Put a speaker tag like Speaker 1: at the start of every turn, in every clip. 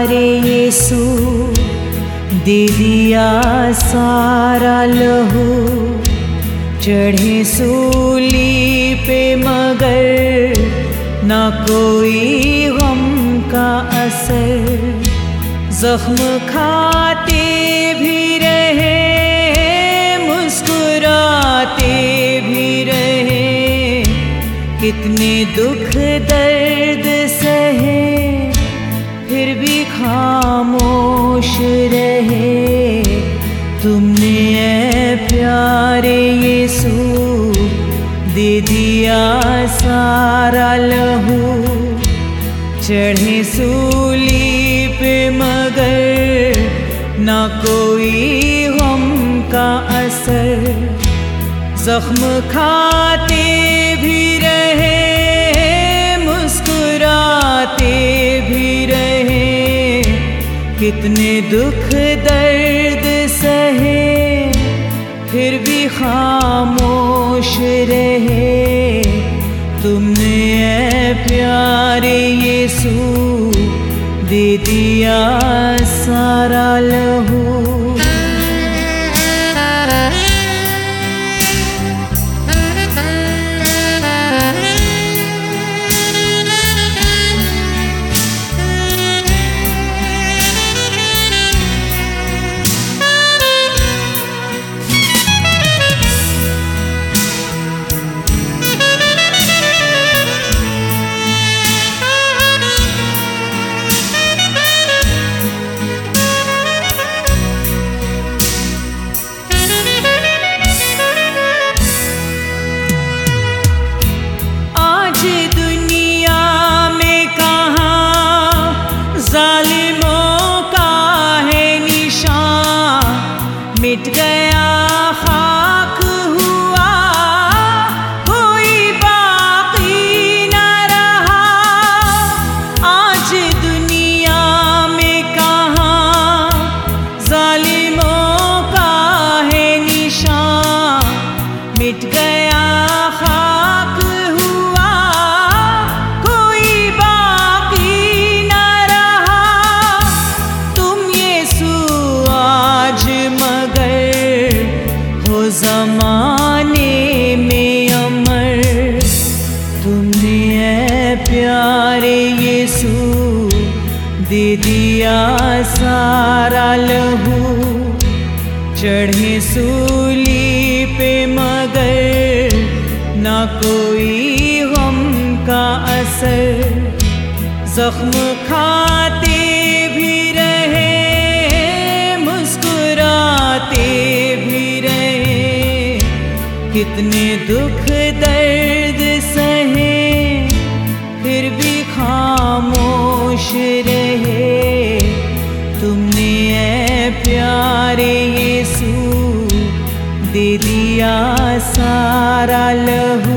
Speaker 1: प्यारे यीशु दे दिया सारा लहू, चढ़े सूली पे मगर ना कोई गम का असर। जख्म खाते भी रहे, मुस्कुराते भी रहे, कितने दुख दर्द सहे, फिर भी खामोश रहे। तुमने ऐ प्यारे यीशु दे दिया सारा लहू, चढ़े सूली पे मगर ना कोई गम का असर। जख्म खाते भी रहे, मुस्कुराते भी रहे, कितने दुख दर्द सहे, फिर भी खामोश रहे। तुमने ऐ प्यारे यीशु दे दिया सारा लहू। मिट गया खाक हुआ, कोई बाकी न रहा। आज दुनिया में कहाँ जालिमों का है निशान। मिट गया खाक हुआ, कोई बाकी न रहा। तुम यीशु आज ज़माने में अमर। तुमने ऐ प्यारे यीशु दे दिया सारा लहू, चढ़े सूली पे मगर ना कोई गम का असर। जख्म खाते भी रहे, मुस्कुराते भी रहे, कितने दुख दर्द सहे, फिर भी खामोश रहे। तुमने ऐ प्यारे यीशु दे दिया सारा लहू।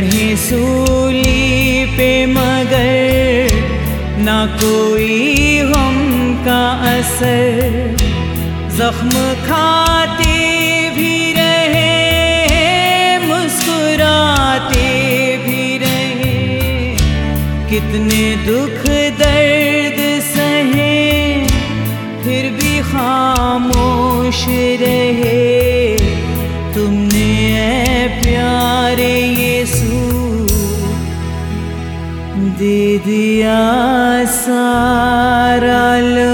Speaker 1: चढ़े सूली पे मगर ना कोई गम का असर, जख्म खाते भी रहे मुस्कुराते भी रहे, कितने दुख दर्द सहे फिर भी खामोश रहे। तुमने ऐ प्यारे यीशु दे दिया सारा